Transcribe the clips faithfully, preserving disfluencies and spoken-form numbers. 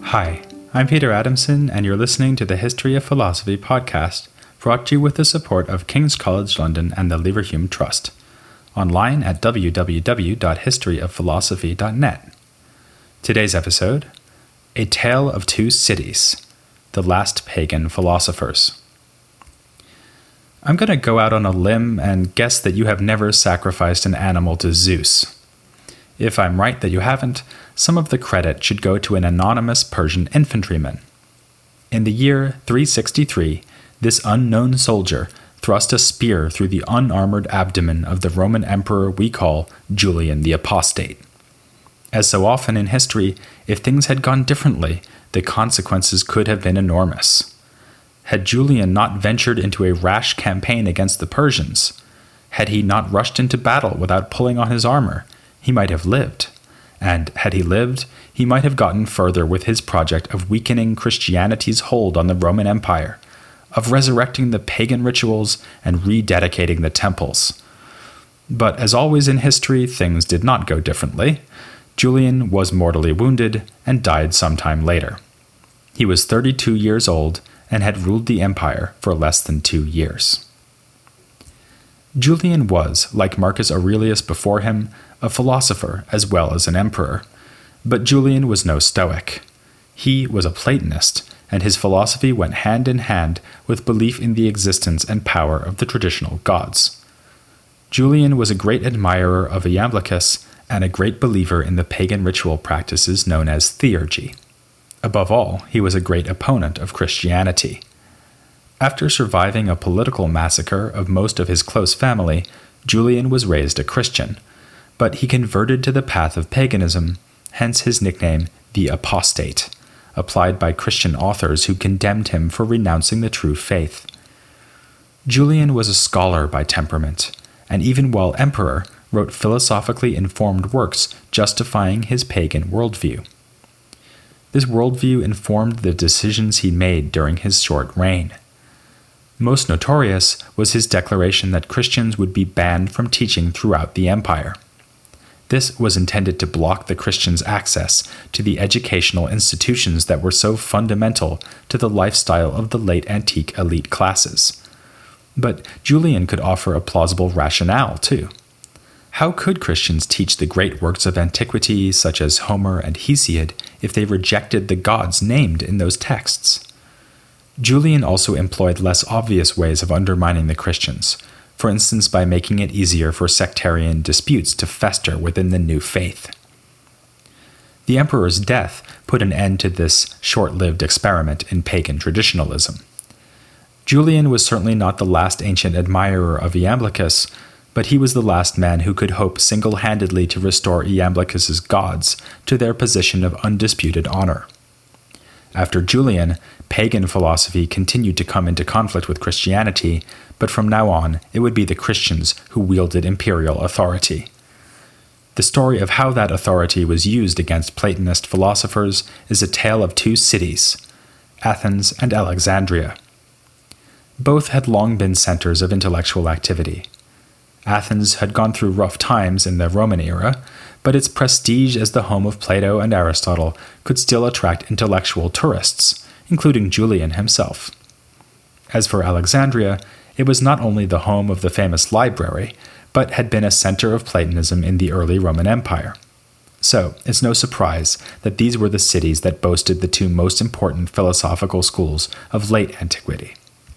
Hi, I'm Peter Adamson, and you're listening to the History of Philosophy podcast, brought to you with the support of King's College London and the Leverhulme Trust, online at w w w dot history of philosophy dot net. Today's episode, A Tale of Two Cities, The Last Pagan Philosophers. I'm going to go out on a limb and guess that you have never sacrificed an animal to Zeus. If I'm right that you haven't, some of the credit should go to an anonymous Persian infantryman. In the year three sixty-three, this unknown soldier thrust a spear through the unarmored abdomen of the Roman emperor we call Julian the Apostate. As so often in history, if things had gone differently, the consequences could have been enormous. Had Julian not ventured into a rash campaign against the Persians, had he not rushed into battle without pulling on his armor, he might have lived. And had he lived, he might have gotten further with his project of weakening Christianity's hold on the Roman Empire, of resurrecting the pagan rituals and rededicating the temples. But as always in history, things did not go differently. Julian was mortally wounded and died sometime later. He was thirty-two years old and had ruled the empire for less than two years. Julian was, like Marcus Aurelius before him, a philosopher as well as an emperor. But Julian was no Stoic. He was a Platonist, and his philosophy went hand in hand with belief in the existence and power of the traditional gods. Julian was a great admirer of Iamblichus and a great believer in the pagan ritual practices known as theurgy. Above all, he was a great opponent of Christianity. After surviving a political massacre of most of his close family, Julian was raised a Christian, but he converted to the path of paganism, hence his nickname, the Apostate, applied by Christian authors who condemned him for renouncing the true faith. Julian was a scholar by temperament, and even while emperor, wrote philosophically informed works justifying his pagan worldview. This worldview informed the decisions he made during his short reign. Most notorious was his declaration that Christians would be banned from teaching throughout the empire. This was intended to block the Christians' access to the educational institutions that were so fundamental to the lifestyle of the late antique elite classes. But Julian could offer a plausible rationale, too. How could Christians teach the great works of antiquity, such as Homer and Hesiod, if they rejected the gods named in those texts? Julian also employed less obvious ways of undermining the Christians, for instance by making it easier for sectarian disputes to fester within the new faith. The emperor's death put an end to this short-lived experiment in pagan traditionalism. Julian was certainly not the last ancient admirer of Iamblichus, but he was the last man who could hope single-handedly to restore Iamblichus's gods to their position of undisputed honor. After Julian, pagan philosophy continued to come into conflict with Christianity, but from now on, it would be the Christians who wielded imperial authority. The story of how that authority was used against Platonist philosophers is a tale of two cities, Athens and Alexandria. Both had long been centers of intellectual activity. Athens had gone through rough times in the Roman era, but its prestige as the home of Plato and Aristotle could still attract intellectual tourists, including Julian himself. As for Alexandria, it was not only the home of the famous library, but had been a center of Platonism in the early Roman Empire. So, it's no surprise that these were the cities that boasted the two most important philosophical schools of late antiquity.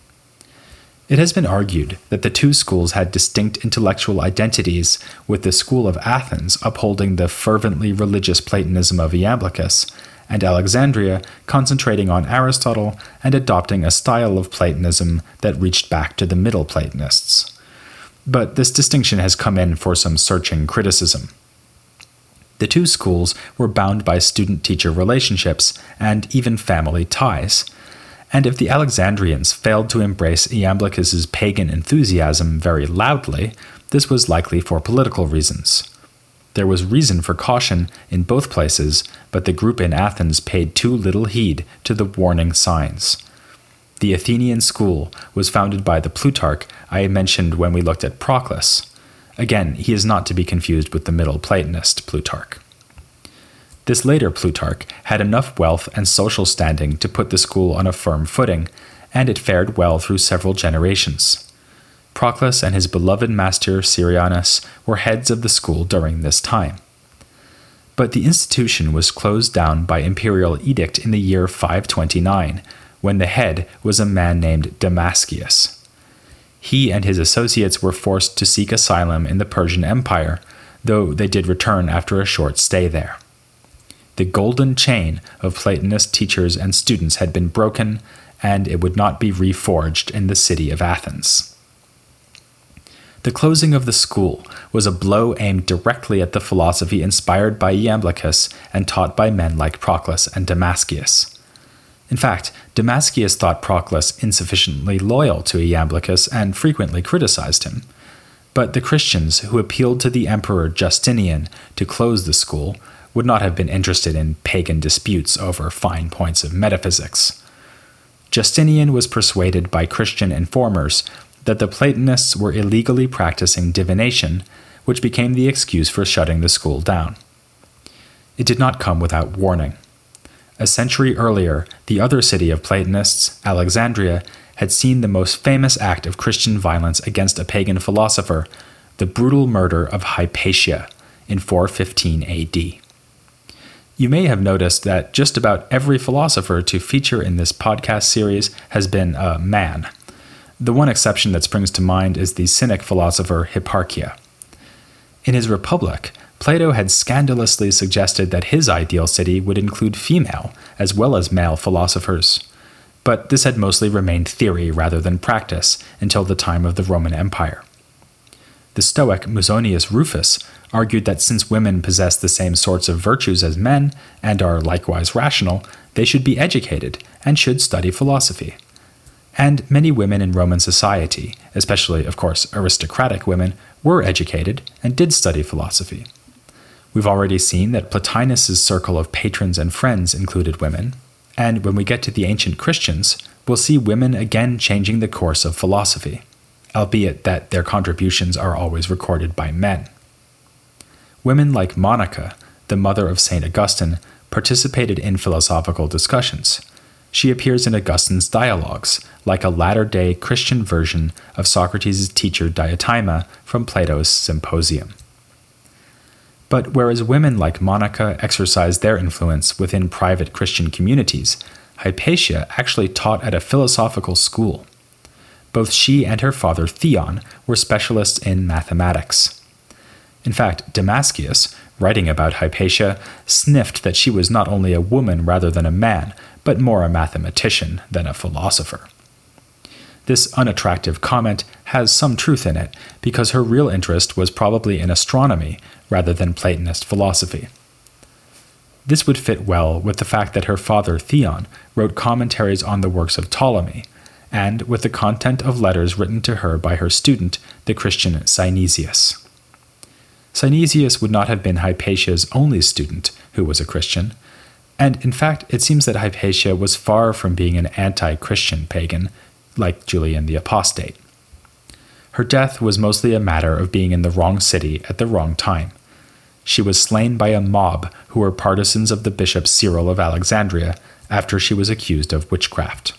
It has been argued that the two schools had distinct intellectual identities, with the school of Athens upholding the fervently religious Platonism of Iamblichus, and Alexandria concentrating on Aristotle and adopting a style of Platonism that reached back to the Middle Platonists. But this distinction has come in for some searching criticism. The two schools were bound by student-teacher relationships and even family ties, and if the Alexandrians failed to embrace Iamblichus's pagan enthusiasm very loudly, this was likely for political reasons. There was reason for caution in both places, but the group in Athens paid too little heed to the warning signs. The Athenian school was founded by the Plutarch I mentioned when we looked at Proclus. Again, he is not to be confused with the Middle Platonist Plutarch. This later Plutarch had enough wealth and social standing to put the school on a firm footing, and it fared well through several generations. Proclus and his beloved master Syrianus were heads of the school during this time. But the institution was closed down by imperial edict in the year five twenty-nine, when the head was a man named Damascius. He and his associates were forced to seek asylum in the Persian Empire, though they did return after a short stay there. The golden chain of Platonist teachers and students had been broken, and it would not be reforged in the city of Athens. The closing of the school was a blow aimed directly at the philosophy inspired by Iamblichus and taught by men like Proclus and Damascius. In fact, Damascius thought Proclus insufficiently loyal to Iamblichus and frequently criticized him. But the Christians who appealed to the emperor Justinian to close the school would not have been interested in pagan disputes over fine points of metaphysics. Justinian was persuaded by Christian informers that the Platonists were illegally practicing divination, which became the excuse for shutting the school down. It did not come without warning. A century earlier, the other city of Platonists, Alexandria, had seen the most famous act of Christian violence against a pagan philosopher, the brutal murder of Hypatia, in four fifteen A D. You may have noticed that just about every philosopher to feature in this podcast series has been a man. The one exception that springs to mind is the Cynic philosopher Hipparchia. In his Republic, Plato had scandalously suggested that his ideal city would include female as well as male philosophers. But this had mostly remained theory rather than practice until the time of the Roman Empire. The Stoic Musonius Rufus argued that since women possess the same sorts of virtues as men and are likewise rational, they should be educated and should study philosophy. And many women in Roman society, especially, of course, aristocratic women, were educated and did study philosophy. We've already seen that Plotinus's circle of patrons and friends included women, and when we get to the ancient Christians, we'll see women again changing the course of philosophy, albeit that their contributions are always recorded by men. Women like Monica, the mother of Saint Augustine, participated in philosophical discussions. She appears in Augustine's dialogues, like a latter-day Christian version of Socrates' teacher Diotima from Plato's Symposium. But whereas women like Monica exercised their influence within private Christian communities, Hypatia actually taught at a philosophical school. Both she and her father Theon were specialists in mathematics. In fact, Damascius, writing about Hypatia, sniffed that she was not only a woman rather than a man, but more a mathematician than a philosopher. This unattractive comment has some truth in it, because her real interest was probably in astronomy rather than Platonist philosophy. This would fit well with the fact that her father Theon wrote commentaries on the works of Ptolemy, and with the content of letters written to her by her student, the Christian Synesius. Synesius would not have been Hypatia's only student who was a Christian, and in fact it seems that Hypatia was far from being an anti-Christian pagan, like Julian the Apostate. Her death was mostly a matter of being in the wrong city at the wrong time. She was slain by a mob who were partisans of the bishop Cyril of Alexandria after she was accused of witchcraft.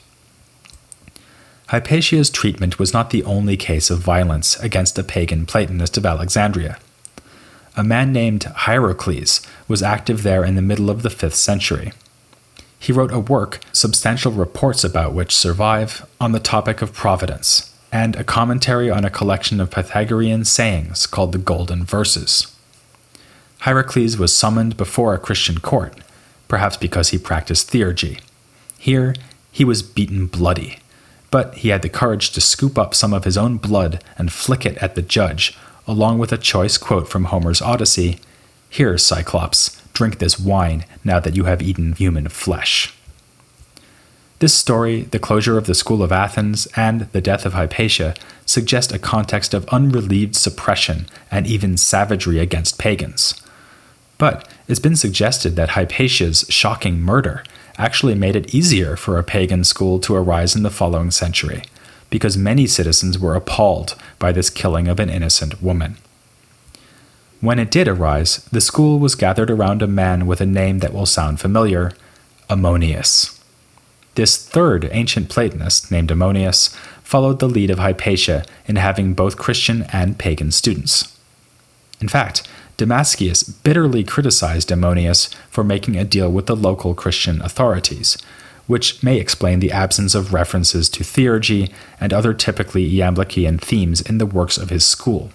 Hypatia's treatment was not the only case of violence against a pagan Platonist of Alexandria. A man named Hierocles was active there in the middle of the fifth century. He wrote a work, substantial reports about which survive, on the topic of providence, and a commentary on a collection of Pythagorean sayings called the Golden Verses. Hierocles was summoned before a Christian court, perhaps because he practiced theurgy. Here, he was beaten bloody, but he had the courage to scoop up some of his own blood and flick it at the judge, along with a choice quote from Homer's Odyssey, "Here, Cyclops, drink this wine now that you have eaten human flesh." This story, the closure of the School of Athens, and the death of Hypatia suggest a context of unrelieved suppression and even savagery against pagans. But it's been suggested that Hypatia's shocking murder actually made it easier for a pagan school to arise in the following century, because many citizens were appalled by this killing of an innocent woman. When it did arise, the school was gathered around a man with a name that will sound familiar, Ammonius. This third ancient Platonist, named Ammonius, followed the lead of Hypatia in having both Christian and pagan students. In fact, Damascius bitterly criticized Ammonius for making a deal with the local Christian authorities, which may explain the absence of references to theurgy and other typically Iamblichian themes in the works of his school.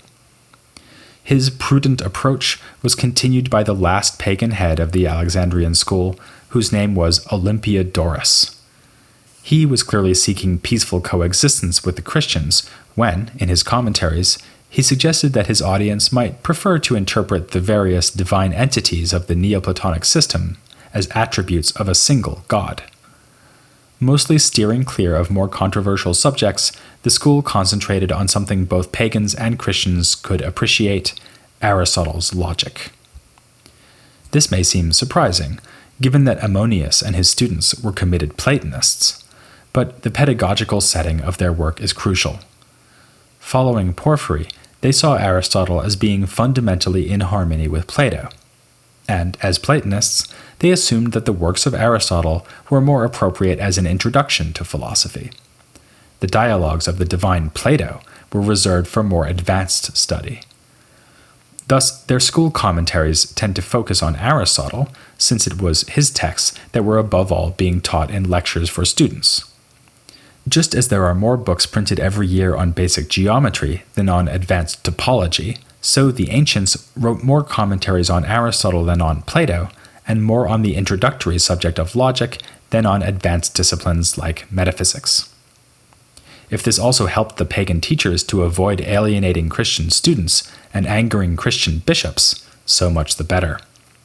His prudent approach was continued by the last pagan head of the Alexandrian school, whose name was Olympiodorus. He was clearly seeking peaceful coexistence with the Christians when, in his commentaries, he suggested that his audience might prefer to interpret the various divine entities of the Neoplatonic system as attributes of a single god. Mostly steering clear of more controversial subjects, the school concentrated on something both pagans and Christians could appreciate: Aristotle's logic. This may seem surprising, given that Ammonius and his students were committed Platonists, but the pedagogical setting of their work is crucial. Following Porphyry, they saw Aristotle as being fundamentally in harmony with Plato, and as Platonists, they assumed that the works of Aristotle were more appropriate as an introduction to philosophy. The dialogues of the divine Plato were reserved for more advanced study. Thus, their school commentaries tend to focus on Aristotle, since it was his texts that were above all being taught in lectures for students. Just as there are more books printed every year on basic geometry than on advanced topology, so the ancients wrote more commentaries on Aristotle than on Plato, and more on the introductory subject of logic than on advanced disciplines like metaphysics. If this also helped the pagan teachers to avoid alienating Christian students and angering Christian bishops, so much the better.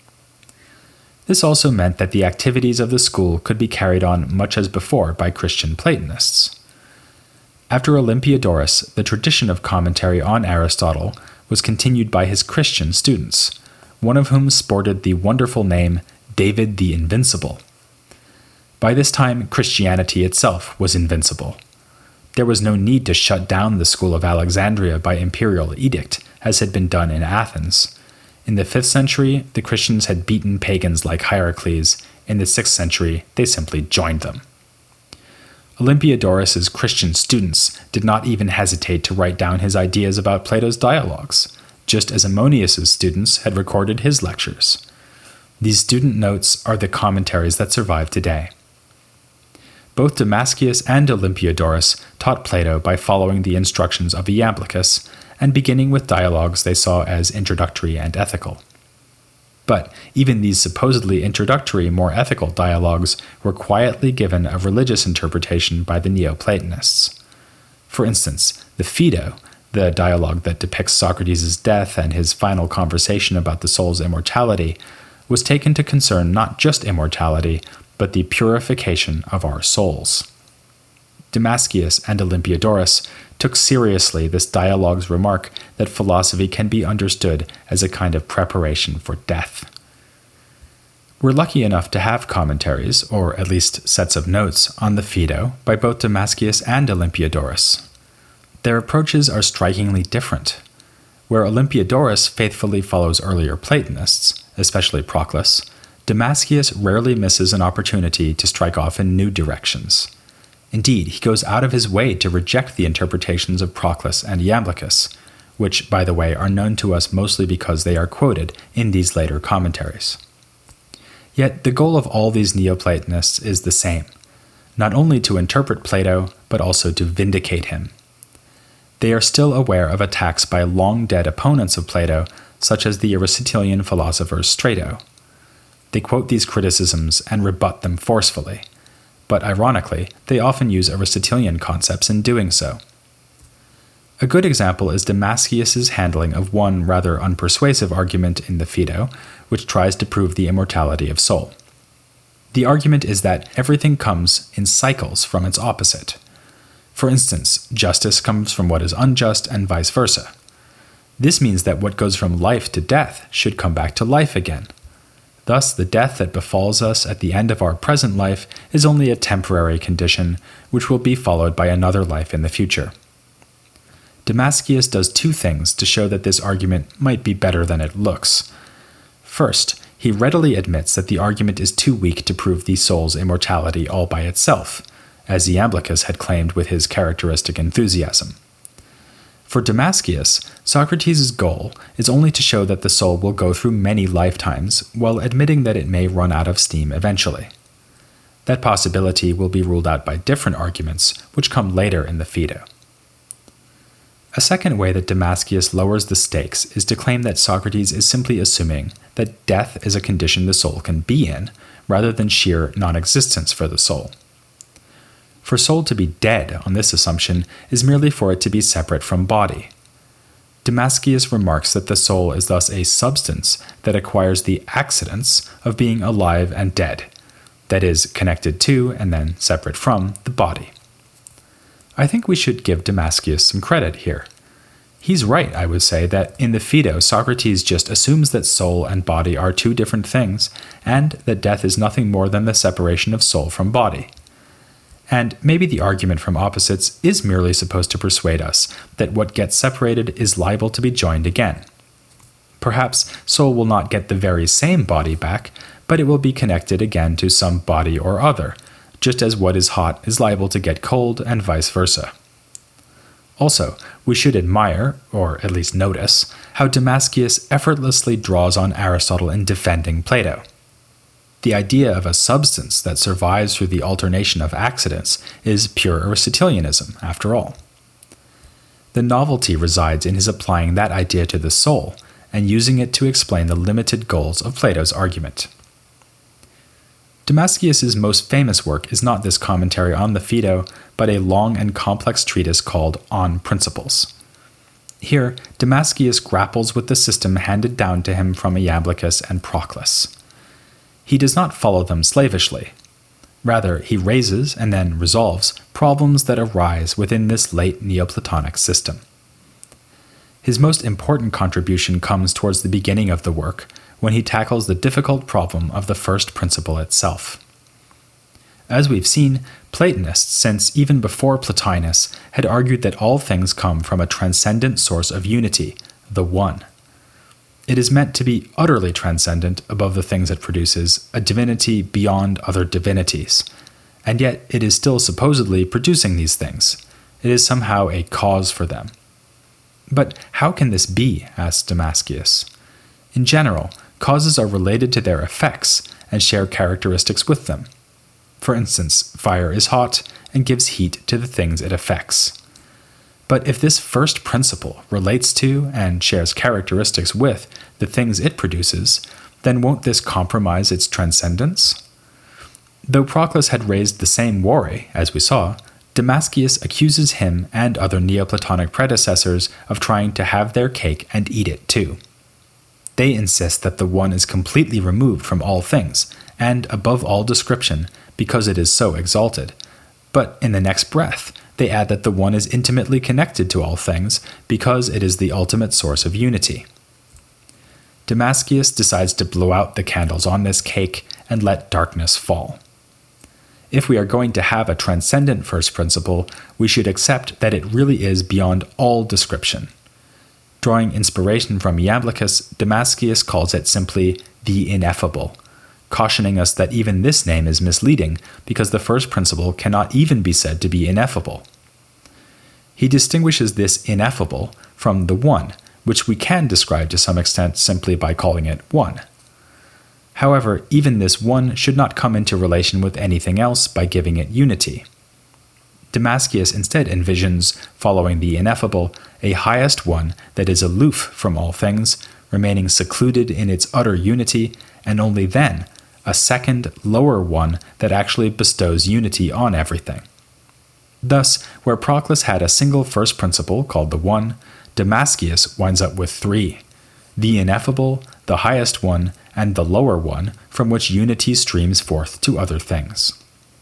This also meant that the activities of the school could be carried on much as before by Christian Platonists. After Olympiodorus, the tradition of commentary on Aristotle was continued by his Christian students, one of whom sported the wonderful name David the Invincible. By this time, Christianity itself was invincible. There was no need to shut down the school of Alexandria by imperial edict, as had been done in Athens. In the fifth century, the Christians had beaten pagans like Hierocles. In the sixth century, they simply joined them. Olympiodorus's Christian students did not even hesitate to write down his ideas about Plato's dialogues, just as Ammonius's students had recorded his lectures. These student notes are the commentaries that survive today. Both Damascius and Olympiodorus taught Plato by following the instructions of Iamblichus, and beginning with dialogues they saw as introductory and ethical. But even these supposedly introductory, more ethical dialogues were quietly given a religious interpretation by the Neoplatonists. For instance, the Phaedo, the dialogue that depicts Socrates' death and his final conversation about the soul's immortality, was taken to concern not just immortality, but the purification of our souls. Damascius and Olympiodorus took seriously this dialogue's remark that philosophy can be understood as a kind of preparation for death. We're lucky enough to have commentaries, or at least sets of notes, on the Phaedo by both Damascius and Olympiodorus. Their approaches are strikingly different. Where Olympiodorus faithfully follows earlier Platonists, especially Proclus, Damascius rarely misses an opportunity to strike off in new directions. Indeed, he goes out of his way to reject the interpretations of Proclus and Iamblichus, which, by the way, are known to us mostly because they are quoted in these later commentaries. Yet the goal of all these Neoplatonists is the same, not only to interpret Plato, but also to vindicate him. They are still aware of attacks by long-dead opponents of Plato, such as the Aristotelian philosopher Strato. They quote these criticisms and rebut them forcefully, but ironically, they often use Aristotelian concepts in doing so. A good example is Damascius's handling of one rather unpersuasive argument in the Phaedo, which tries to prove the immortality of soul. The argument is that everything comes in cycles from its opposite. For instance, justice comes from what is unjust and vice versa. This means that what goes from life to death should come back to life again. Thus, the death that befalls us at the end of our present life is only a temporary condition, which will be followed by another life in the future. Damascius does two things to show that this argument might be better than it looks. First, he readily admits that the argument is too weak to prove the soul's immortality all by itself, as Iamblichus had claimed with his characteristic enthusiasm. For Damascius, Socrates' goal is only to show that the soul will go through many lifetimes, while admitting that it may run out of steam eventually. That possibility will be ruled out by different arguments, which come later in the Phaedo. A second way that Damascius lowers the stakes is to claim that Socrates is simply assuming that death is a condition the soul can be in, rather than sheer non-existence for the soul. For soul to be dead on this assumption is merely for it to be separate from body. Damascius remarks that the soul is thus a substance that acquires the accidents of being alive and dead, that is, connected to and then separate from the body. I think we should give Damascius some credit here. He's right, I would say, that in the Phaedo, Socrates just assumes that soul and body are two different things, and that death is nothing more than the separation of soul from body. And maybe the argument from opposites is merely supposed to persuade us that what gets separated is liable to be joined again. Perhaps soul will not get the very same body back, but it will be connected again to some body or other, just as what is hot is liable to get cold and vice versa. Also, we should admire, or at least notice, how Damascius effortlessly draws on Aristotle in defending Plato. The idea of a substance that survives through the alternation of accidents is pure Aristotelianism, after all. The novelty resides in his applying that idea to the soul and using it to explain the limited goals of Plato's argument. Damascius's most famous work is not this commentary on the Phaedo, but a long and complex treatise called On Principles. Here, Damascius grapples with the system handed down to him from Iamblichus and Proclus. He does not follow them slavishly. Rather, he raises and then resolves problems that arise within this late Neoplatonic system. His most important contribution comes towards the beginning of the work, when he tackles the difficult problem of the first principle itself. As we've seen, Platonists, since even before Plotinus, had argued that all things come from a transcendent source of unity, the One. It is meant to be utterly transcendent above the things it produces, a divinity beyond other divinities, and yet it is still supposedly producing these things. It is somehow a cause for them. But how can this be? Asks Damascius. In general, causes are related to their effects and share characteristics with them. For instance, fire is hot and gives heat to the things it affects. But if this first principle relates to and shares characteristics with the things it produces, then won't this compromise its transcendence? Though Proclus had raised the same worry, as we saw, Damascius accuses him and other Neoplatonic predecessors of trying to have their cake and eat it too. They insist that the One is completely removed from all things, and above all description, because it is so exalted. But in the next breath, they add that the One is intimately connected to all things, because it is the ultimate source of unity. Damascius decides to blow out the candles on this cake and let darkness fall. If we are going to have a transcendent first principle, we should accept that it really is beyond all description. Drawing inspiration from Iamblichus, Damascius calls it simply the ineffable, cautioning us that even this name is misleading because the first principle cannot even be said to be ineffable. He distinguishes this ineffable from the One, which we can describe to some extent simply by calling it One. However, even this One should not come into relation with anything else by giving it unity. Damascius instead envisions, following the ineffable, a highest One that is aloof from all things, remaining secluded in its utter unity, and only then, a second, lower One that actually bestows unity on everything. Thus, where Proclus had a single first principle called the One, Damascius winds up with three: the ineffable, the highest One, and the lower One from which unity streams forth to other things.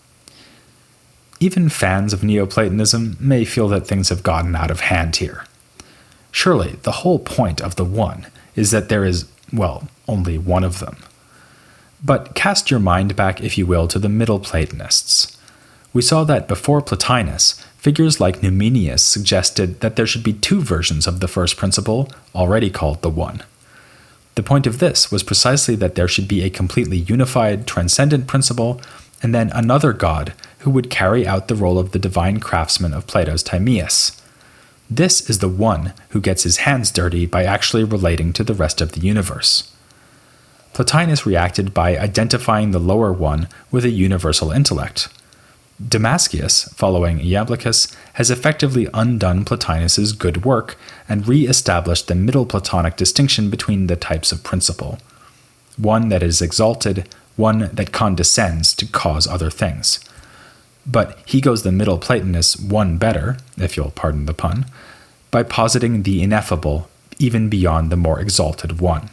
Even fans of Neoplatonism may feel that things have gotten out of hand here. Surely, the whole point of the One is that there is, well, only one of them. But cast your mind back, if you will, to the Middle Platonists. We saw that before Plotinus, figures like Numenius suggested that there should be two versions of the first principle, already called the One. The point of this was precisely that there should be a completely unified, transcendent principle, and then another god who would carry out the role of the divine craftsman of Plato's Timaeus. This is the one who gets his hands dirty by actually relating to the rest of the universe. Plotinus reacted by identifying the lower one with a universal intellect. Damascius, following Iamblichus, has effectively undone Plotinus's good work and re-established the middle Platonic distinction between the types of principle. One that is exalted, one that condescends to cause other things. But he goes the Middle Platonist one better, if you'll pardon the pun, by positing the ineffable even beyond the more exalted one.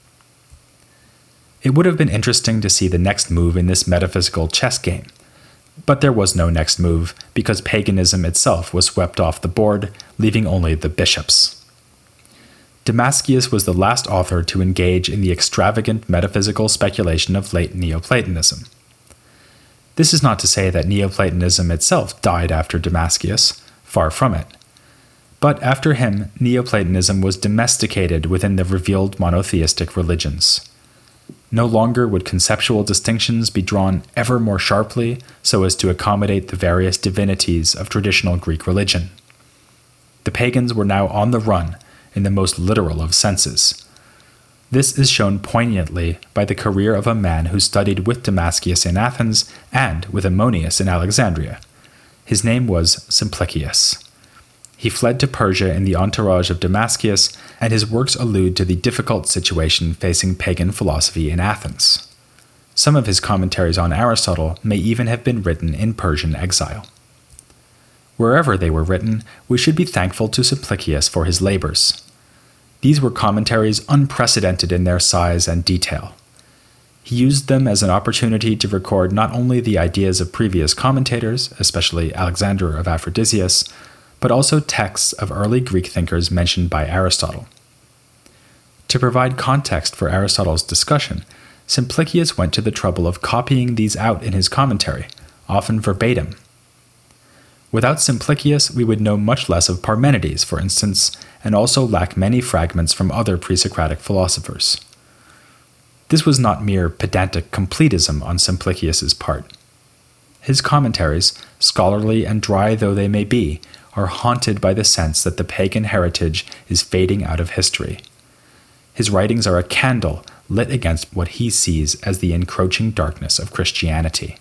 It would have been interesting to see the next move in this metaphysical chess game, but there was no next move because paganism itself was swept off the board, leaving only the bishops. Damascius was the last author to engage in the extravagant metaphysical speculation of late Neoplatonism. This is not to say that Neoplatonism itself died after Damascius, far from it. But after him, Neoplatonism was domesticated within the revealed monotheistic religions. No longer would conceptual distinctions be drawn ever more sharply so as to accommodate the various divinities of traditional Greek religion. The pagans were now on the run in the most literal of senses. This is shown poignantly by the career of a man who studied with Damascius in Athens and with Ammonius in Alexandria. His name was Simplicius. He fled to Persia in the entourage of Damascius, and his works allude to the difficult situation facing pagan philosophy in Athens. Some of his commentaries on Aristotle may even have been written in Persian exile. Wherever they were written, we should be thankful to Simplicius for his labors. These were commentaries unprecedented in their size and detail. He used them as an opportunity to record not only the ideas of previous commentators, especially Alexander of Aphrodisias, but also texts of early Greek thinkers mentioned by Aristotle. To provide context for Aristotle's discussion, Simplicius went to the trouble of copying these out in his commentary, often verbatim. Without Simplicius, we would know much less of Parmenides, for instance, and also lack many fragments from other pre-Socratic philosophers. This was not mere pedantic completism on Simplicius's part. His commentaries, scholarly and dry though they may be, are haunted by the sense that the pagan heritage is fading out of history. His writings are a candle lit against what he sees as the encroaching darkness of Christianity.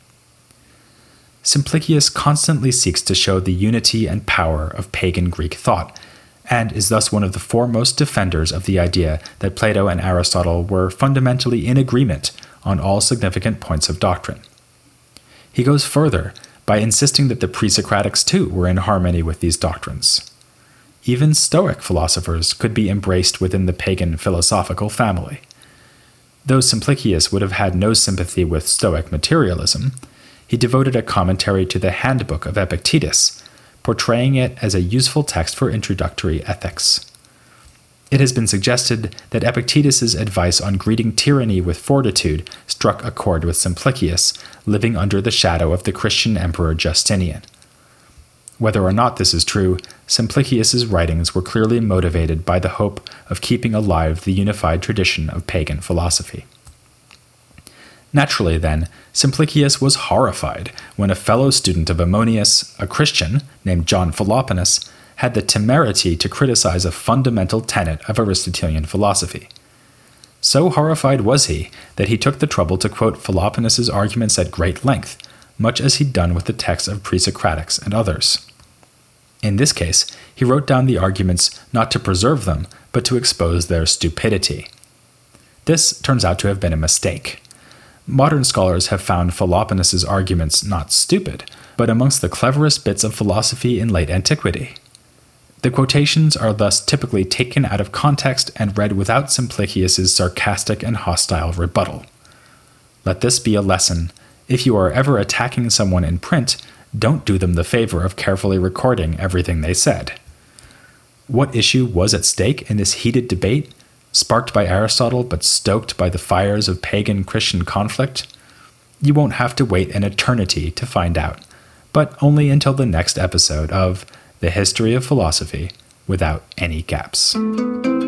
Simplicius constantly seeks to show the unity and power of pagan Greek thought, and is thus one of the foremost defenders of the idea that Plato and Aristotle were fundamentally in agreement on all significant points of doctrine. He goes further by insisting that the pre-Socratics too were in harmony with these doctrines. Even Stoic philosophers could be embraced within the pagan philosophical family. Though Simplicius would have had no sympathy with Stoic materialism, he devoted a commentary to the Handbook of Epictetus, portraying it as a useful text for introductory ethics. It has been suggested that Epictetus's advice on greeting tyranny with fortitude struck a chord with Simplicius, living under the shadow of the Christian emperor Justinian. Whether or not this is true, Simplicius's writings were clearly motivated by the hope of keeping alive the unified tradition of pagan philosophy. Naturally, then, Simplicius was horrified when a fellow student of Ammonius, a Christian named John Philoponus, had the temerity to criticize a fundamental tenet of Aristotelian philosophy. So horrified was he that he took the trouble to quote Philoponus's arguments at great length, much as he'd done with the texts of pre-Socratics and others. In this case, he wrote down the arguments not to preserve them, but to expose their stupidity. This turns out to have been a mistake. Modern scholars have found Philoponus's arguments not stupid, but amongst the cleverest bits of philosophy in late antiquity. The quotations are thus typically taken out of context and read without Simplicius's sarcastic and hostile rebuttal. Let this be a lesson. If you are ever attacking someone in print, don't do them the favor of carefully recording everything they said. What issue was at stake in this heated debate, sparked by Aristotle but stoked by the fires of pagan Christian conflict? You won't have to wait an eternity to find out, but only until the next episode of The History of Philosophy Without Any Gaps.